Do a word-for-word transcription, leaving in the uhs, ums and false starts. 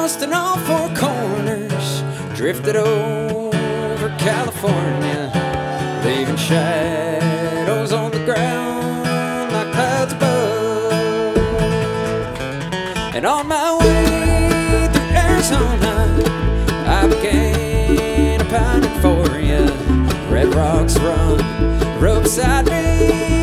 lost in all four corners, drifted over California, leaving shadows on the ground like clouds above. And on my way through Arizona, I began a pining for you. Red rocks run, rope beside me,